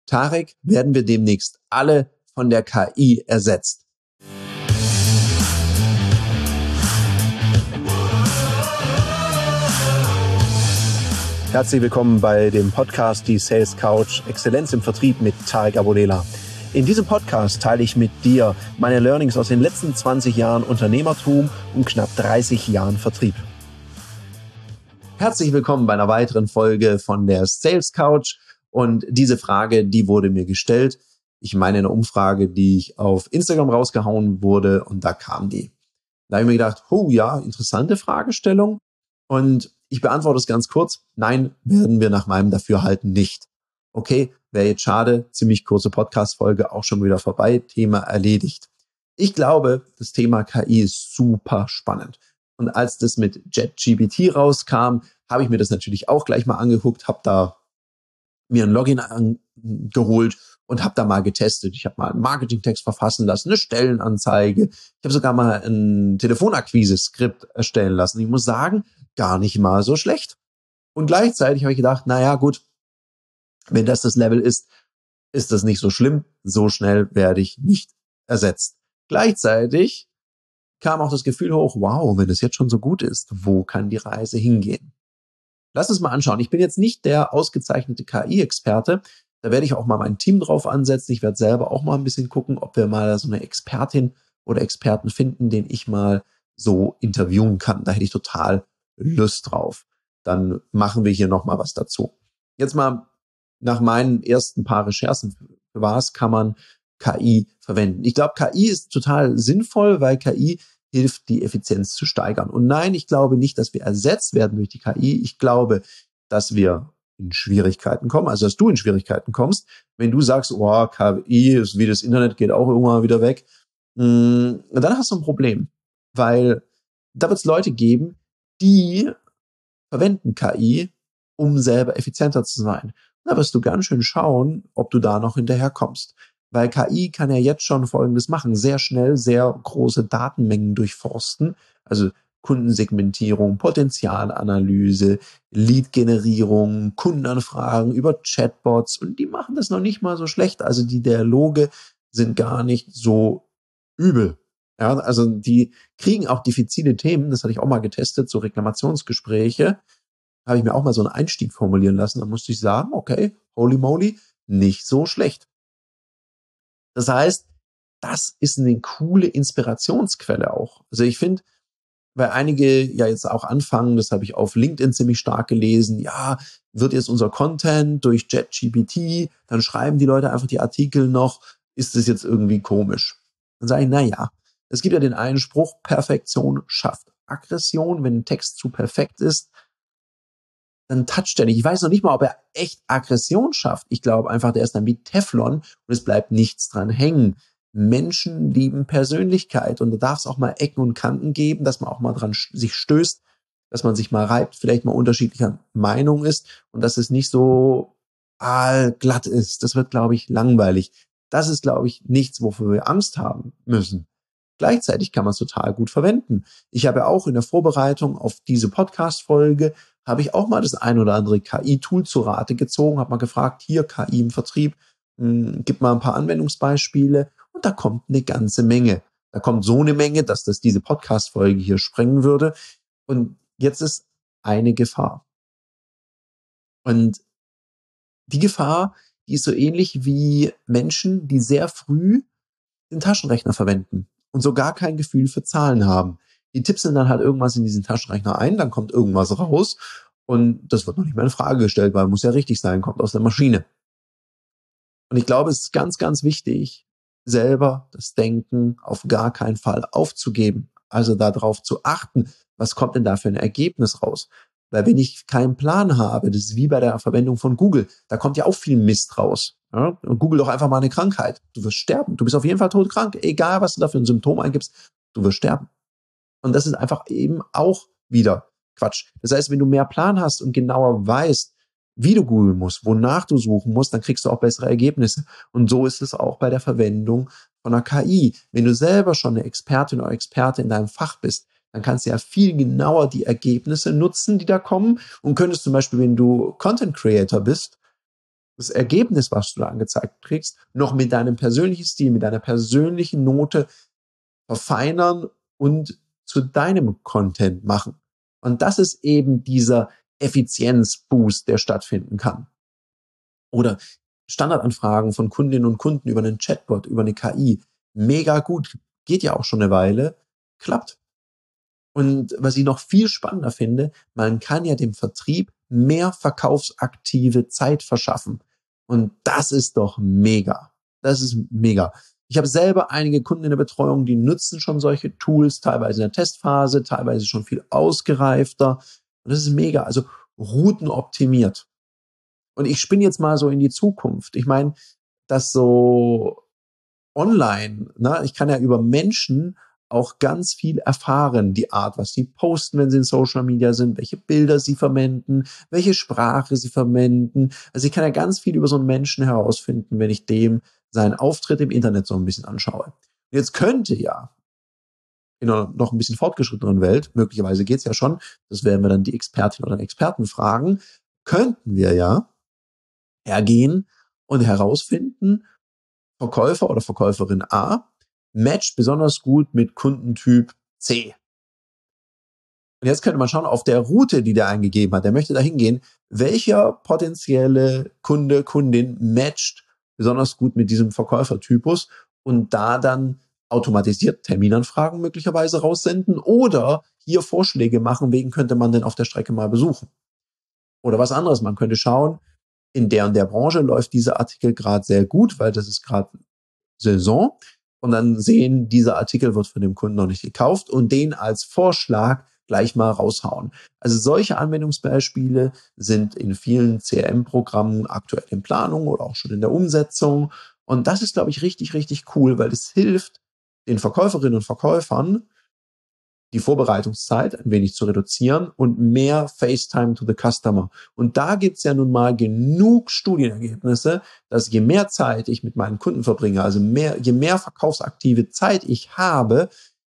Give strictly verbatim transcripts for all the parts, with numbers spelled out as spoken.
Tarek, werden wir demnächst alle von der K I ersetzt? Herzlich willkommen bei dem Podcast Die Sales Couch Exzellenz im Vertrieb mit Tarek Abodela. In diesem Podcast teile ich mit dir meine Learnings aus den letzten zwanzig Jahren Unternehmertum und knapp dreißig Jahren Vertrieb. Herzlich willkommen bei einer weiteren Folge von der Sales Couch. Und diese Frage, die wurde mir gestellt. Ich meine eine Umfrage, die ich auf Instagram rausgehauen wurde, und da kam die. Da habe ich mir gedacht, oh ja, interessante Fragestellung. Und ich beantworte es ganz kurz. Nein, werden wir nach meinem Dafürhalten nicht. Okay, wäre jetzt schade. Ziemlich kurze Podcast-Folge, auch schon wieder vorbei. Thema erledigt. Ich glaube, das Thema K I ist super spannend. Und als das mit ChatGPT rauskam, habe ich mir das natürlich auch gleich mal angeguckt, habe da mir ein Login angeholt und habe da mal getestet. Ich habe mal einen Marketingtext verfassen lassen, eine Stellenanzeige. Ich habe sogar mal ein Telefonakquise-Skript erstellen lassen. Ich muss sagen, gar nicht mal so schlecht. Und gleichzeitig habe ich gedacht, naja gut, wenn das das Level ist, ist das nicht so schlimm. So schnell werde ich nicht ersetzt. Gleichzeitig kam auch das Gefühl hoch, wow, wenn das jetzt schon so gut ist, wo kann die Reise hingehen? Lass uns mal anschauen. Ich bin jetzt nicht der ausgezeichnete K I-Experte. Da werde ich auch mal mein Team drauf ansetzen. Ich werde selber auch mal ein bisschen gucken, ob wir mal so eine Expertin oder Experten finden, den ich mal so interviewen kann. Da hätte ich total Lust drauf. Dann machen wir hier nochmal was dazu. Jetzt mal nach meinen ersten paar Recherchen, für was kann man K I verwenden? Ich glaube, K I ist total sinnvoll, weil K I hilft, die Effizienz zu steigern. Und nein, ich glaube nicht, dass wir ersetzt werden durch die K I. Ich glaube, dass wir in Schwierigkeiten kommen, also dass du in Schwierigkeiten kommst, wenn du sagst, oh, K I ist wie das Internet, geht auch irgendwann wieder weg. Dann hast du ein Problem, weil da wird es Leute geben, die verwenden K I, um selber effizienter zu sein. Da wirst du ganz schön schauen, ob du da noch hinterher kommst. Weil K I kann ja jetzt schon Folgendes machen. Sehr schnell, sehr große Datenmengen durchforsten. Also Kundensegmentierung, Potenzialanalyse, Lead-Generierung, Kundenanfragen über Chatbots. Und die machen das noch nicht mal so schlecht. Also die Dialoge sind gar nicht so übel. Ja, also die kriegen auch diffizile Themen. Das hatte ich auch mal getestet, so Reklamationsgespräche. Habe ich mir auch mal so einen Einstieg formulieren lassen. Da musste ich sagen, okay, holy moly, nicht so schlecht. Das heißt, das ist eine coole Inspirationsquelle auch. Also ich finde, weil einige ja jetzt auch anfangen, das habe ich auf LinkedIn ziemlich stark gelesen, ja, wird jetzt unser Content durch ChatGPT, dann schreiben die Leute einfach die Artikel noch, ist das jetzt irgendwie komisch? Dann sage ich, na ja, es gibt ja den einen Spruch, Perfektion schafft Aggression. Wenn ein Text zu perfekt ist, dann toucht er nicht. Ich weiß noch nicht mal, ob er echt Aggression schafft. Ich glaube einfach, der ist dann wie Teflon und es bleibt nichts dran hängen. Menschen lieben Persönlichkeit und da darf es auch mal Ecken und Kanten geben, dass man auch mal dran sich stößt, dass man sich mal reibt, vielleicht mal unterschiedlicher Meinung ist und dass es nicht so ah, glatt ist. Das wird, glaube ich, langweilig. Das ist, glaube ich, nichts, wofür wir Angst haben müssen. Gleichzeitig kann man es total gut verwenden. Ich habe ja auch in der Vorbereitung auf diese Podcast-Folge habe ich auch mal das ein oder andere K I-Tool zu Rate gezogen, habe mal gefragt, hier K I im Vertrieb, mh, gib mal ein paar Anwendungsbeispiele und da kommt eine ganze Menge. Da kommt so eine Menge, dass das diese Podcast-Folge hier sprengen würde. Und jetzt ist eine Gefahr. Und die Gefahr, die ist so ähnlich wie Menschen, die sehr früh den Taschenrechner verwenden und so gar kein Gefühl für Zahlen haben. Die tippseln dann halt irgendwas in diesen Taschenrechner ein, dann kommt irgendwas raus und das wird noch nicht mal in Frage gestellt, weil muss ja richtig sein, kommt aus der Maschine. Und ich glaube, es ist ganz, ganz wichtig, selber das Denken auf gar keinen Fall aufzugeben. Also darauf zu achten, was kommt denn da für ein Ergebnis raus? Weil wenn ich keinen Plan habe, das ist wie bei der Verwendung von Google, da kommt ja auch viel Mist raus. Ja? Google doch einfach mal eine Krankheit. Du wirst sterben. Du bist auf jeden Fall todkrank. Egal, was du da für ein Symptom eingibst, du wirst sterben. Und das ist einfach eben auch wieder Quatsch. Das heißt, wenn du mehr Plan hast und genauer weißt, wie du googeln musst, wonach du suchen musst, dann kriegst du auch bessere Ergebnisse. Und so ist es auch bei der Verwendung von einer K I. Wenn du selber schon eine Expertin oder Experte in deinem Fach bist, dann kannst du ja viel genauer die Ergebnisse nutzen, die da kommen und könntest zum Beispiel, wenn du Content Creator bist, das Ergebnis, was du da angezeigt kriegst, noch mit deinem persönlichen Stil, mit deiner persönlichen Note verfeinern und zu deinem Content machen. Und das ist eben dieser Effizienzboost, der stattfinden kann. Oder Standardanfragen von Kundinnen und Kunden über einen Chatbot, über eine K I. Mega gut. Geht ja auch schon eine Weile. Klappt. Und was ich noch viel spannender finde, man kann ja dem Vertrieb mehr verkaufsaktive Zeit verschaffen. Und das ist doch mega. Das ist mega. Ich habe selber einige Kunden in der Betreuung, die nutzen schon solche Tools, teilweise in der Testphase, teilweise schon viel ausgereifter. Und das ist mega. Also Routen optimiert. Und ich spinne jetzt mal so in die Zukunft. Ich meine, dass so online, ne, ich kann ja über Menschen auch ganz viel erfahren, die Art, was sie posten, wenn sie in Social Media sind, welche Bilder sie verwenden, welche Sprache sie verwenden. Also ich kann ja ganz viel über so einen Menschen herausfinden, wenn ich dem seinen Auftritt im Internet so ein bisschen anschaue. Und jetzt könnte ja in einer noch ein bisschen fortgeschritteneren Welt, möglicherweise geht's ja schon, das werden wir dann die Expertin oder Experten fragen, könnten wir ja hergehen und herausfinden, Verkäufer oder Verkäuferin A matcht besonders gut mit Kundentyp C. Und jetzt könnte man schauen, auf der Route, die der eingegeben hat, der möchte da hingehen, welcher potenzielle Kunde, Kundin matcht besonders gut mit diesem Verkäufertypus und da dann automatisiert Terminanfragen möglicherweise raussenden oder hier Vorschläge machen, wen könnte man denn auf der Strecke mal besuchen. Oder was anderes, man könnte schauen, in der und der Branche läuft dieser Artikel gerade sehr gut, weil das ist gerade Saison. Und dann sehen, dieser Artikel wird von dem Kunden noch nicht gekauft und den als Vorschlag gleich mal raushauen. Also solche Anwendungsbeispiele sind in vielen C R M-Programmen aktuell in Planung oder auch schon in der Umsetzung. Und das ist, glaube ich, richtig, richtig cool, weil es hilft den Verkäuferinnen und Verkäufern, die Vorbereitungszeit ein wenig zu reduzieren und mehr FaceTime to the Customer. Und da gibt's ja nun mal genug Studienergebnisse, dass je mehr Zeit ich mit meinen Kunden verbringe, also mehr, je mehr verkaufsaktive Zeit ich habe,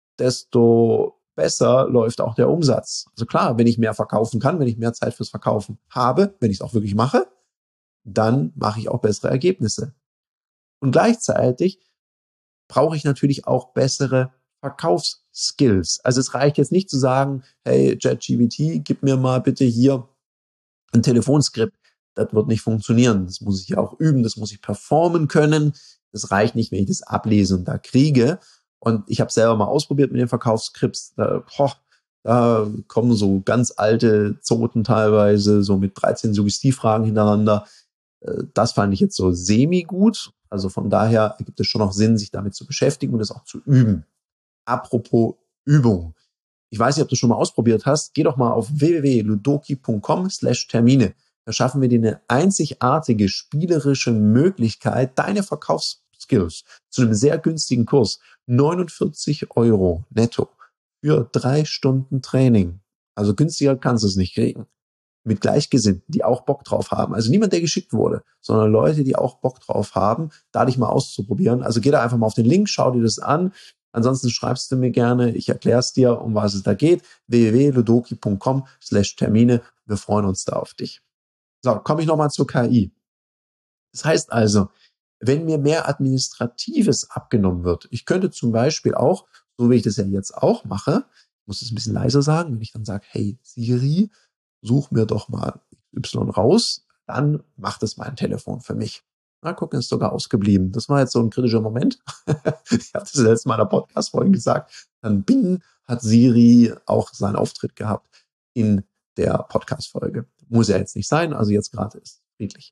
desto besser läuft auch der Umsatz. Also klar, wenn ich mehr verkaufen kann, wenn ich mehr Zeit fürs Verkaufen habe, wenn ich es auch wirklich mache, dann mache ich auch bessere Ergebnisse. Und gleichzeitig brauche ich natürlich auch bessere Verkaufsskills. Also es reicht jetzt nicht zu sagen, hey, ChatGPT, gib mir mal bitte hier ein Telefonskript. Das wird nicht funktionieren. Das muss ich ja auch üben, das muss ich performen können. Das reicht nicht, wenn ich das ablese und da kriege. Und ich habe selber mal ausprobiert mit den Verkaufsskripts. Da, boah, da kommen so ganz alte Zoten teilweise, so mit dreizehn Suggestivfragen hintereinander. Das fand ich jetzt so semi-gut. Also von daher ergibt es schon noch Sinn, sich damit zu beschäftigen und es auch zu üben. Apropos Übung. Ich weiß nicht, ob du schon mal ausprobiert hast. Geh doch mal auf w w w punkt ludoki punkt com slash Termine. Da schaffen wir dir eine einzigartige spielerische Möglichkeit, deine Verkaufsskills zu einem sehr günstigen Kurs, neunundvierzig Euro netto für drei Stunden Training. Also günstiger kannst du es nicht kriegen. Mit Gleichgesinnten, die auch Bock drauf haben. Also niemand, der geschickt wurde, sondern Leute, die auch Bock drauf haben, da dich mal auszuprobieren. Also geh da einfach mal auf den Link, schau dir das an. Ansonsten schreibst du mir gerne, ich erkläre es dir, um was es da geht. w w w punkt ludoki punkt com slash Termine. Wir freuen uns da auf dich. So, komme ich nochmal zur K I. Das heißt also, wenn mir mehr Administratives abgenommen wird, ich könnte zum Beispiel auch, so wie ich das ja jetzt auch mache, ich muss es ein bisschen leiser sagen, wenn ich dann sage, hey Siri, such mir doch mal Y raus, dann macht es mein Telefon für mich. Na, gucken, ist sogar ausgeblieben. Das war jetzt so ein kritischer Moment. Ich habe das letzte Mal in der Podcast-Folge gesagt. Dann bing, hat Siri auch seinen Auftritt gehabt in der Podcast-Folge. Muss ja jetzt nicht sein, also jetzt gerade ist friedlich.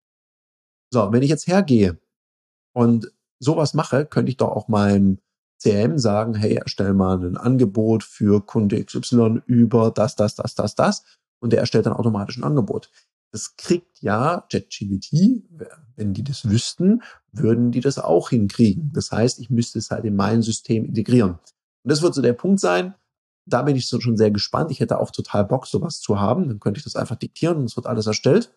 So, wenn ich jetzt hergehe und sowas mache, könnte ich doch auch meinem C R M sagen, hey, erstell mal ein Angebot für Kunde X Y über das, das, das, das, das. Und der erstellt dann automatisch ein Angebot. Das kriegt ja ChatGPT, wenn die das wüssten, würden die das auch hinkriegen. Das heißt, ich müsste es halt in mein System integrieren. Und das wird so der Punkt sein, da bin ich so schon sehr gespannt. Ich hätte auch total Bock, sowas zu haben. Dann könnte ich das einfach diktieren und es wird alles erstellt.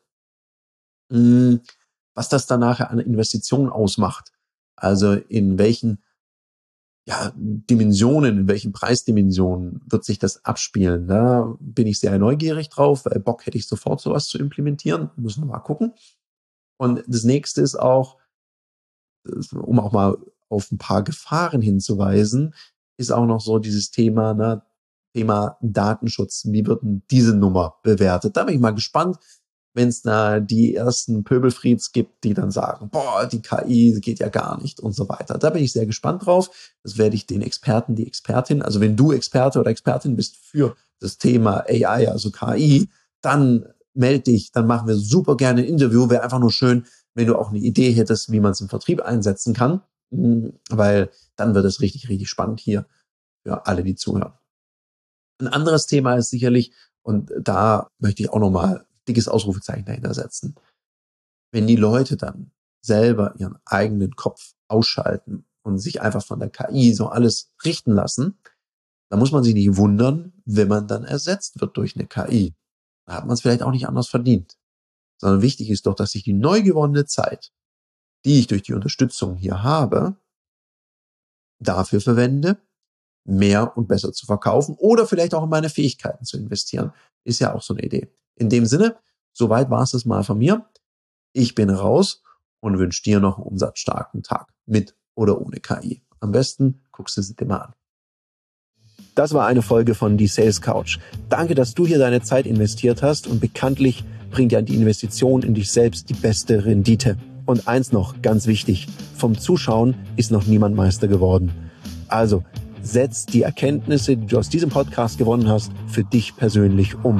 Was das dann nachher an Investitionen ausmacht, also in welchen ja, Dimensionen, in welchen Preisdimensionen wird sich das abspielen? Da bin ich sehr neugierig drauf, weil Bock hätte ich sofort sowas zu implementieren. Müssen wir mal gucken. Und das nächste ist auch, um auch mal auf ein paar Gefahren hinzuweisen, ist auch noch so dieses Thema, ne, Thema Datenschutz. Wie wird denn diese Nummer bewertet? Da bin ich mal gespannt, wenn es da die ersten Pöbelfrieds gibt, die dann sagen, boah, die K I geht ja gar nicht und so weiter. Da bin ich sehr gespannt drauf. Das werde ich den Experten, die Expertin, also wenn du Experte oder Expertin bist für das Thema A I, also K I, dann melde dich, dann machen wir super gerne ein Interview. Wäre einfach nur schön, wenn du auch eine Idee hättest, wie man es im Vertrieb einsetzen kann, weil dann wird es richtig, richtig spannend hier für alle, die zuhören. Ein anderes Thema ist sicherlich, und da möchte ich auch nochmal dickes Ausrufezeichen dahinter setzen, wenn die Leute dann selber ihren eigenen Kopf ausschalten und sich einfach von der K I so alles richten lassen, dann muss man sich nicht wundern, wenn man dann ersetzt wird durch eine K I. Da hat man es vielleicht auch nicht anders verdient. Sondern wichtig ist doch, dass ich die neu gewonnene Zeit, die ich durch die Unterstützung hier habe, dafür verwende, mehr und besser zu verkaufen oder vielleicht auch in meine Fähigkeiten zu investieren. Ist ja auch so eine Idee. In dem Sinne, soweit war es das mal von mir. Ich bin raus und wünsche dir noch einen umsatzstarken Tag mit oder ohne K I. Am besten guckst du sie dir mal an. Das war eine Folge von Die Sales Couch. Danke, dass du hier deine Zeit investiert hast und bekanntlich bringt ja die Investition in dich selbst die beste Rendite. Und eins noch, ganz wichtig, vom Zuschauen ist noch niemand Meister geworden. Also, setz die Erkenntnisse, die du aus diesem Podcast gewonnen hast, für dich persönlich um.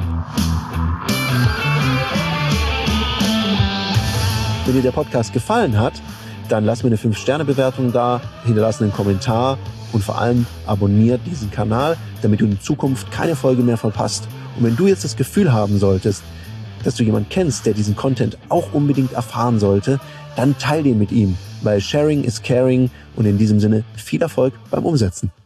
Wenn dir der Podcast gefallen hat, dann lass mir eine fünf Sterne Bewertung da, hinterlass einen Kommentar und vor allem abonniere diesen Kanal, damit du in Zukunft keine Folge mehr verpasst. Und wenn du jetzt das Gefühl haben solltest, dass du jemanden kennst, der diesen Content auch unbedingt erfahren sollte, dann teile den mit ihm, weil Sharing is Caring und in diesem Sinne viel Erfolg beim Umsetzen.